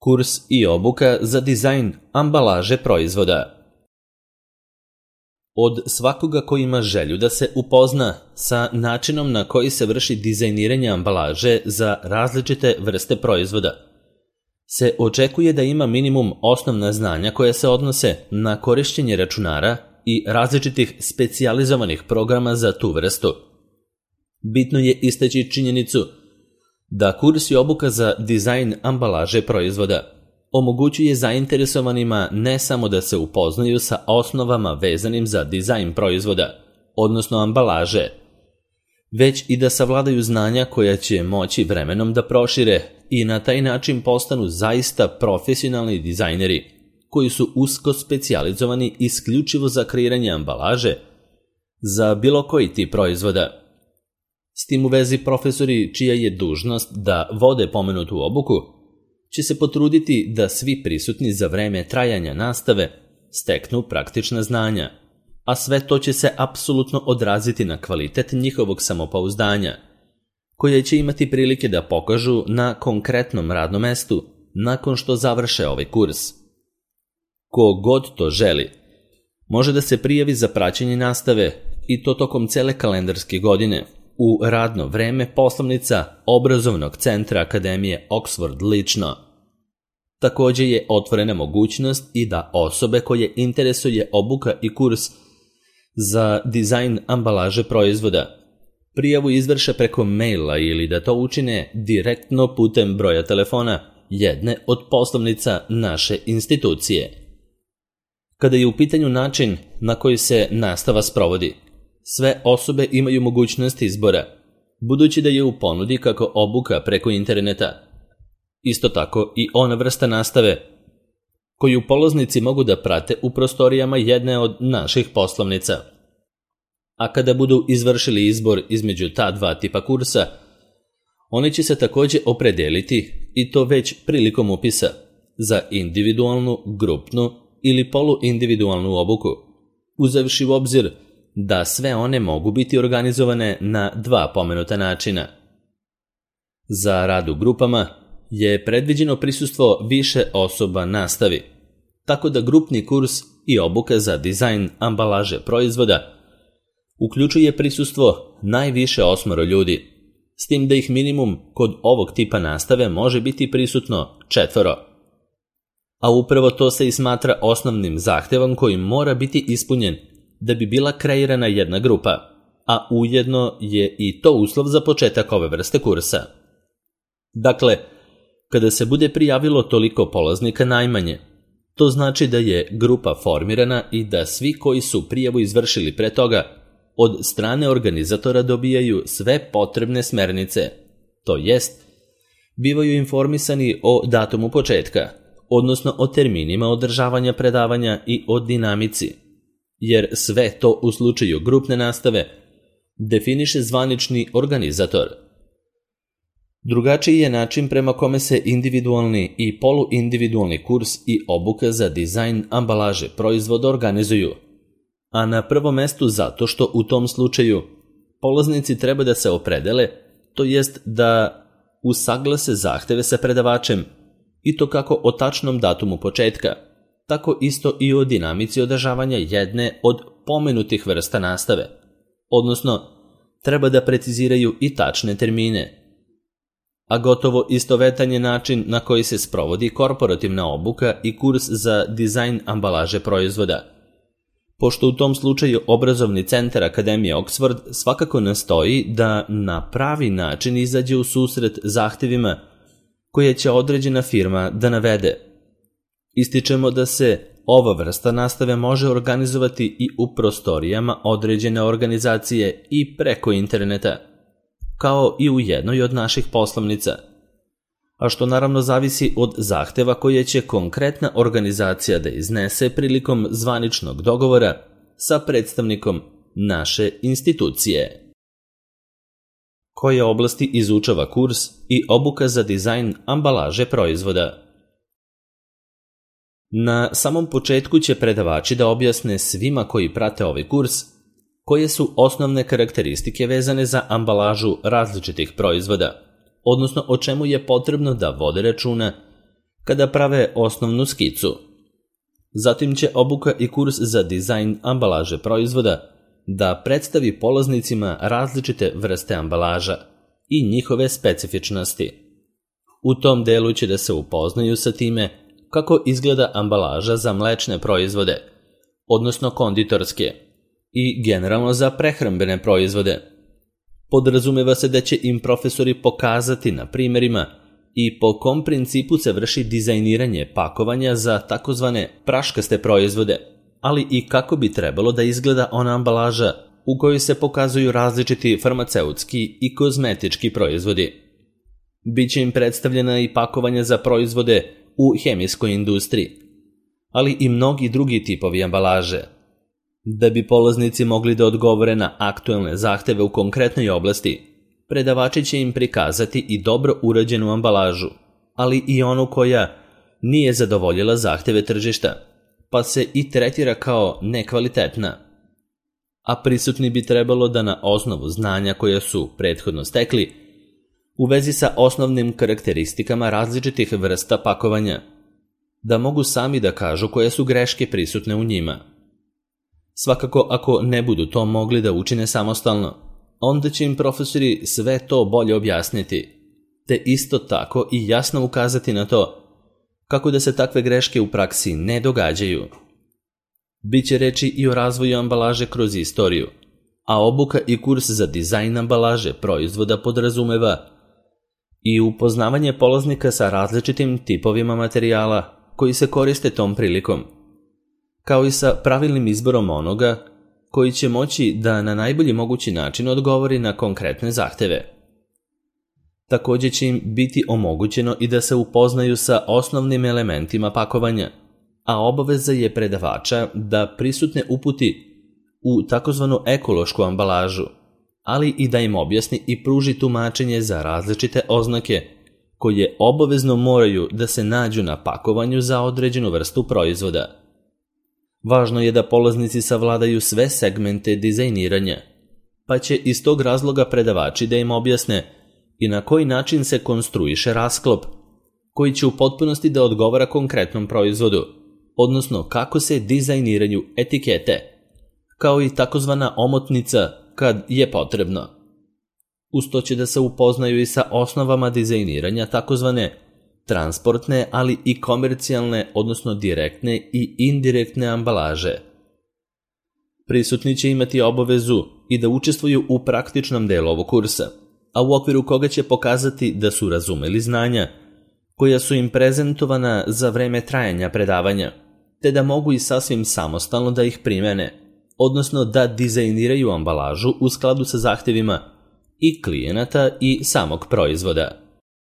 Kurs i obuka za dizajn ambalaže proizvoda. Od svakoga ko ima želju da se upozna sa načinom na koji se vrši dizajniranje ambalaže za različite vrste proizvoda, se očekuje da ima minimum osnovna znanja koja se odnose na korišćenje računara i različitih specijalizovanih programa za tu vrstu. Bitno je istaći činjenicu da kurs i obuka za dizajn ambalaže proizvoda omogućuje zainteresovanima ne samo da se upoznaju sa osnovama vezanim za dizajn proizvoda, odnosno ambalaže, već i da savladaju znanja koja će moći vremenom da prošire i na taj način postanu zaista profesionalni dizajneri koji su usko specijalizovani isključivo za kreiranje ambalaže za bilo koji tip proizvoda. S tim u vezi profesori čija je dužnost da vode pomenutu obuku će se potruditi da svi prisutni za vreme trajanja nastave steknu praktična znanja, a sve to će se apsolutno odraziti na kvalitet njihovog samopouzdanja, koje će imati prilike da pokažu na konkretnom radnom mestu nakon što završe ovaj kurs. Ko god to želi, može da se prijavi za praćenje nastave i to tokom cele kalendarske godine u radno vreme poslovnica Obrazovnog centra Akademije Oxford lično. Također je otvorena mogućnost i da osobe koje interesuje obuka i kurs za dizajn ambalaže proizvoda prijavu izvrše preko maila ili da to učine direktno putem broja telefona jedne od poslovnica naše institucije. Kada je u pitanju način na koji se nastava sprovodi, sve osobe imaju mogućnost izbora, budući da je u ponudi kako obuka preko interneta, isto tako i ona vrsta nastave koju polaznici mogu da prate u prostorijama jedne od naših poslovnica. A kada budu izvršili izbor između ta dva tipa kursa, oni će se također opredeliti, i to već prilikom upisa, za individualnu, grupnu ili poluindividualnu obuku, uzevši u obzir da sve one mogu biti organizovane na dva pomenuta načina. Za rad u grupama je predviđeno prisustvo više osoba nastavi, tako da grupni kurs i obuka za dizajn ambalaže proizvoda uključuje prisustvo najviše 8 ljudi, s tim da ih minimum kod ovog tipa nastave može biti prisutno 4. A upravo to se i smatra osnovnim zahtevom koji mora biti ispunjen da bi bila kreirana jedna grupa, a ujedno je i to uslov za početak ove vrste kursa. Dakle, kada se bude prijavilo toliko polaznika najmanje, to znači da je grupa formirana i da svi koji su prijavu izvršili pre toga od strane organizatora dobijaju sve potrebne smernice, to jest bivaju informisani o datumu početka, odnosno o terminima održavanja predavanja i o dinamici, jer sve to u slučaju grupne nastave definiše zvanični organizator. Drugačiji je način prema kome se individualni i poluindividualni kurs i obuka za dizajn ambalaže proizvoda organizuju, a na prvom mestu zato što u tom slučaju polaznici treba da se opredele, to jest da usaglase zahteve sa predavačem, i to kako o tačnom datumu početka, tako isto i o dinamici održavanja jedne od pomenutih vrsta nastave, odnosno treba da preciziraju i tačne termine. A gotovo istovetan je način na koji se sprovodi korporativna obuka i kurs za dizajn ambalaže proizvoda, pošto u tom slučaju Obrazovni centar Akademije Oxford svakako nastoji da na pravi način izađe u susret zahtevima koje će određena firma da navede. Ističemo da se ova vrsta nastave može organizovati i u prostorijama određene organizacije i preko interneta, kao i u jednoj od naših poslovnica, a što naravno zavisi od zahteva koje će konkretna organizacija da iznese prilikom zvaničnog dogovora sa predstavnikom naše institucije. Koje oblasti izučava kurs i obuka za dizajn ambalaže proizvoda? Na samom početku će predavači da objasne svima koji prate ovaj kurs koje su osnovne karakteristike vezane za ambalažu različitih proizvoda, odnosno o čemu je potrebno da vode računa kada prave osnovnu skicu. Zatim će obuka i kurs za dizajn ambalaže proizvoda da predstavi polaznicima različite vrste ambalaža i njihove specifičnosti. U tom delu će da se upoznaju sa time kako izgleda ambalaža za mlečne proizvode, odnosno konditorske, i generalno za prehrambene proizvode. Podrazumeva se da će im profesori pokazati na primjerima i po kom principu se vrši dizajniranje pakovanja za takozvane praškaste proizvode, ali i kako bi trebalo da izgleda ona ambalaža u kojoj se pokazuju različiti farmaceutski i kozmetički proizvodi. Biće im predstavljena i pakovanja za proizvode u hemijskoj industriji, ali i mnogi drugi tipovi ambalaže. Da bi polaznici mogli da odgovore na aktuelne zahteve u konkretnoj oblasti, predavači će im prikazati i dobro urađenu ambalažu, ali i onu koja nije zadovoljila zahteve tržišta, pa se i tretira kao nekvalitetna. A prisutni bi trebalo da na osnovu znanja koja su prethodno stekli, u vezi sa osnovnim karakteristikama različitih vrsta pakovanja, da mogu sami da kažu koje su greške prisutne u njima. Svakako, ako ne budu to mogli da učine samostalno, onda će im profesori sve to bolje objasniti, te isto tako i jasno ukazati na to kako da se takve greške u praksi ne događaju. Biće reči i o razvoju ambalaže kroz istoriju, a obuka i kurs za dizajn ambalaže proizvoda podrazumeva i upoznavanje polaznika sa različitim tipovima materijala koji se koriste tom prilikom, kao i sa pravilnim izborom onoga koji će moći da na najbolji mogući način odgovori na konkretne zahteve. Također će im biti omogućeno i da se upoznaju sa osnovnim elementima pakovanja, a obaveza je predavača da prisutne uputi u takozvanu ekološku ambalažu, ali i da im objasni i pruži tumačenje za različite oznake koje obavezno moraju da se nađu na pakovanju za određenu vrstu proizvoda. Važno je da polaznici savladaju sve segmente dizajniranja, pa će iz tog razloga predavači da im objasne i na koji način se konstruiše rasklop, koji će u potpunosti da odgovara konkretnom proizvodu, odnosno kako se dizajniraju etikete, kao i takozvana omotnica kad je potrebno. Uz to će da se upoznaju i sa osnovama dizajniranja takozvane transportne, ali i komercijalne, odnosno direktne i indirektne ambalaže. Prisutni će imati obavezu i da učestvuju u praktičnom delu ovog kursa, a u okviru koga će pokazati da su razumeli znanja koja su im prezentovana za vreme trajanja predavanja, te da mogu i sasvim samostalno da ih primene, odnosno da dizajniraju ambalažu u skladu sa zahtevima i klijenata i samog proizvoda.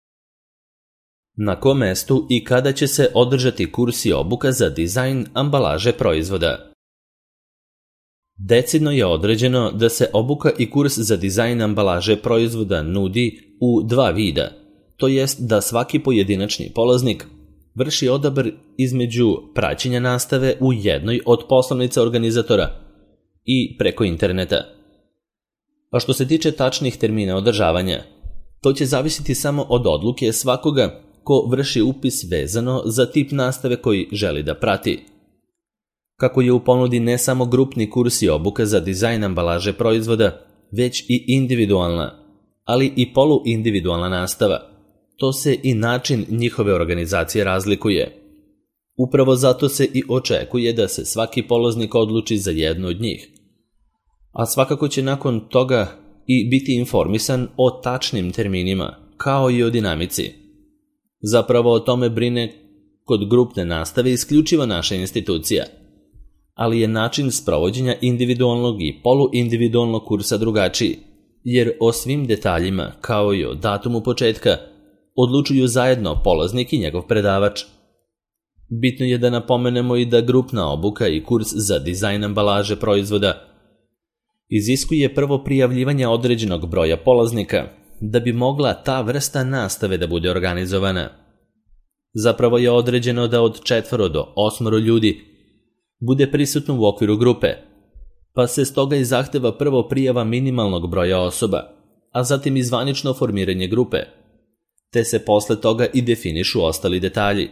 Na kom mestu i kada će se održati kurs i obuka za dizajn ambalaže proizvoda? Decidno je određeno da se obuka i kurs za dizajn ambalaže proizvoda nudi u dva vida, to jest da svaki pojedinačni polaznik vrši odabir između praćenja nastave u jednoj od poslovnica organizatora i preko interneta. A što se tiče tačnih termina održavanja, to će zavisiti samo od odluke svakoga ko vrši upis vezano za tip nastave koji želi da prati. Kako je u ponudi ne samo grupni kurs i obuka za dizajn ambalaže proizvoda, već i individualna, ali i poluindividualna nastava, to se i način njihove organizacije razlikuje. Upravo zato se i očekuje da se svaki polaznik odluči za jednu od njih, a svakako će nakon toga i biti informisan o tačnim terminima, kao i o dinamici. Zapravo o tome brine kod grupne nastave isključiva naša institucija, ali je način sprovođenja individualnog i poluindividualnog kursa drugačiji, jer o svim detaljima, kao i o datumu početka, odlučuju zajedno polaznik i njegov predavač. Bitno je da napomenemo i da grupna obuka i kurs za dizajn ambalaže proizvoda iziskuje prvo prijavljivanje određenog broja polaznika da bi mogla ta vrsta nastave da bude organizovana. Zapravo je određeno da od 4 do 8 ljudi bude prisutno u okviru grupe, pa se stoga i zahteva prvo prijava minimalnog broja osoba, a zatim i zvanično formiranje grupe, te se posle toga i definišu ostali detalji,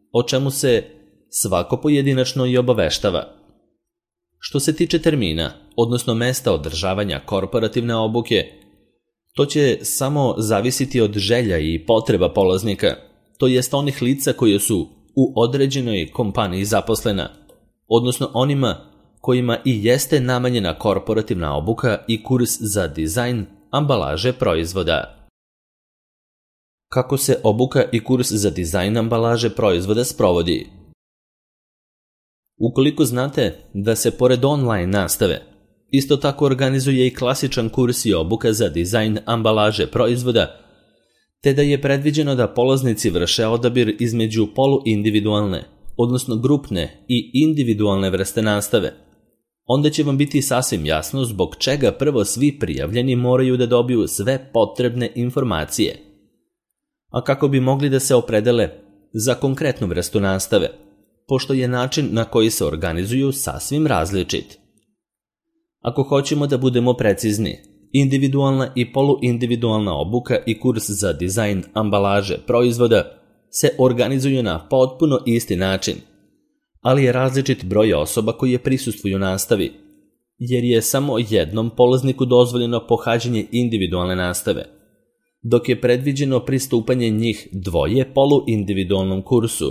o čemu se svako pojedinačno i obaveštava. Što se tiče termina, odnosno mesta održavanja korporativne obuke, to će samo zavisiti od želja i potreba polaznika, to jest onih lica koje su u određenoj kompaniji zaposlena, odnosno onima kojima i jeste namenjena korporativna obuka i kurs za dizajn ambalaže proizvoda. Kako se obuka i kurs za dizajn ambalaže proizvoda sprovodi? Ukoliko znate da se pored online nastave isto tako organizuje i klasičan kurs i obuka za dizajn ambalaže proizvoda, te da je predviđeno da polaznici vrše odabir između poluindividualne, odnosno grupne i individualne vrste nastave, onda će vam biti sasvim jasno zbog čega prvo svi prijavljeni moraju da dobiju sve potrebne informacije. A kako bi mogli da se opredele za konkretnu vrstu nastave, pošto je način na koji se organizuju sasvim različit. Ako hoćemo da budemo precizni, individualna i poluindividualna obuka i kurs za dizajn ambalaže proizvoda se organizuju na potpuno isti način, ali je različit broj osoba koje prisustvuju nastavi, jer je samo jednom polazniku dozvoljeno pohađanje individualne nastave, dok je predviđeno pristupanje njih dvoje poluindividualnom kursu.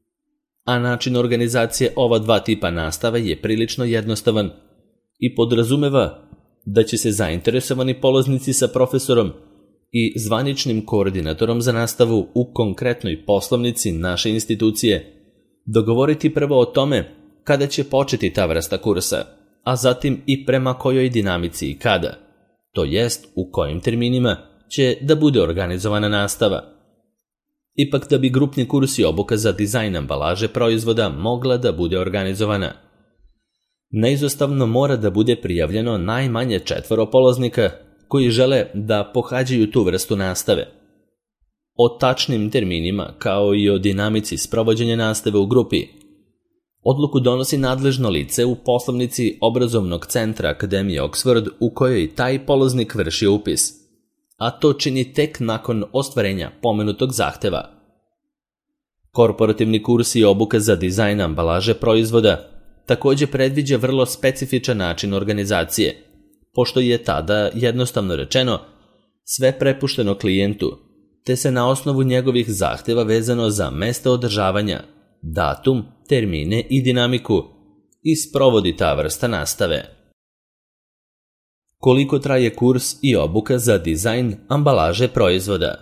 A način organizacije ova dva tipa nastave je prilično jednostavan i podrazumeva da će se zainteresovani polaznici sa profesorom i zvaničnim koordinatorom za nastavu u konkretnoj poslovnici naše institucije dogovoriti prvo o tome kada će početi ta vrsta kursa, a zatim i prema kojoj dinamici i kada, to jest u kojim terminima će da bude organizovana nastava. Ipak da bi grupni kurs i obuka za dizajn ambalaže proizvoda mogla da bude organizovana, neizostavno mora da bude prijavljeno najmanje 4 polaznika koji žele da pohađaju tu vrstu nastave. O tačnim terminima, kao i o dinamici sprovođenja nastave u grupi, odluku donosi nadležno lice u poslovnici obrazovnog centra Akademije Oxford u kojoj taj polaznik vrši upis, a to čini tek nakon ostvarenja pomenutog zahteva. Korporativni kurs i obuka za dizajn ambalaže proizvoda također predviđa vrlo specifičan način organizacije, pošto je tada, jednostavno rečeno, sve prepušteno klijentu, te se na osnovu njegovih zahteva vezano za mesta održavanja, datum, termine i dinamiku i sprovodi ta vrsta nastave. Koliko traje kurs i obuka za dizajn ambalaže proizvoda?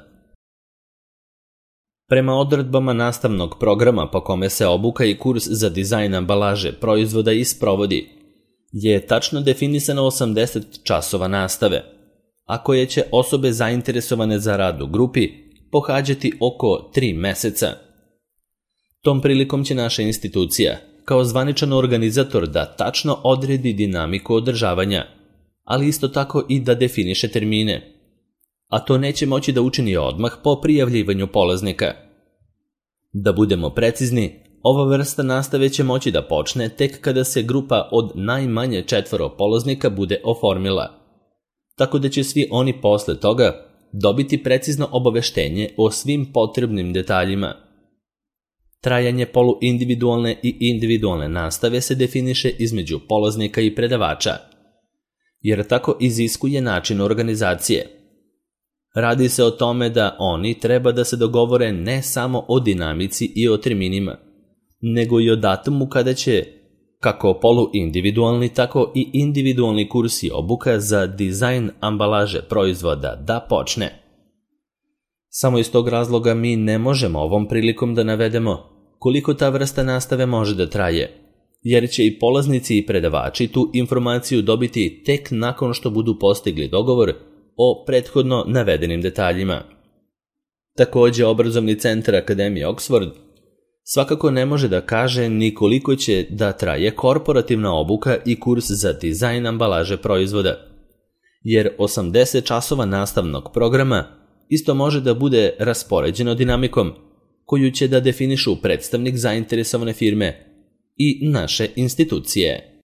Prema odredbama nastavnog programa po kome se obuka i kurs za dizajn ambalaže proizvoda i sprovodi, je tačno definisano 80 časova nastave, a koje će osobe zainteresovane za rad u grupi pohađati oko 3 meseca. Tom prilikom će naša institucija, kao zvaničan organizator, da tačno odredi dinamiku održavanja, ali isto tako i da definiše termine, a to neće moći da učini odmah po prijavljivanju polaznika. Da budemo precizni, ova vrsta nastave će moći da počne tek kada se grupa od najmanje 4 polaznika bude oformila, tako da će svi oni posle toga dobiti precizno obaveštenje o svim potrebnim detaljima. Trajanje poluindividualne i individualne nastave se definiše između polaznika i predavača, jer tako iziskuje način organizacije. Radi se o tome da oni treba da se dogovore ne samo o dinamici i o terminima, nego i o datumu kada će, kako poluindividualni, tako i individualni kurs i obuka za dizajn ambalaže proizvoda da počne. Samo iz tog razloga mi ne možemo ovom prilikom da navedemo koliko ta vrsta nastave može da traje, jer će i polaznici i predavači tu informaciju dobiti tek nakon što budu postigli dogovor o prethodno navedenim detaljima. Također, obrazovni centar Akademije Oxford svakako ne može da kaže ni koliko će da traje korporativna obuka i kurs za dizajn ambalaže proizvoda, jer 80 časova nastavnog programa isto može da bude raspoređeno dinamikom koju će da definišu predstavnik zainteresovane firme i naše institucije.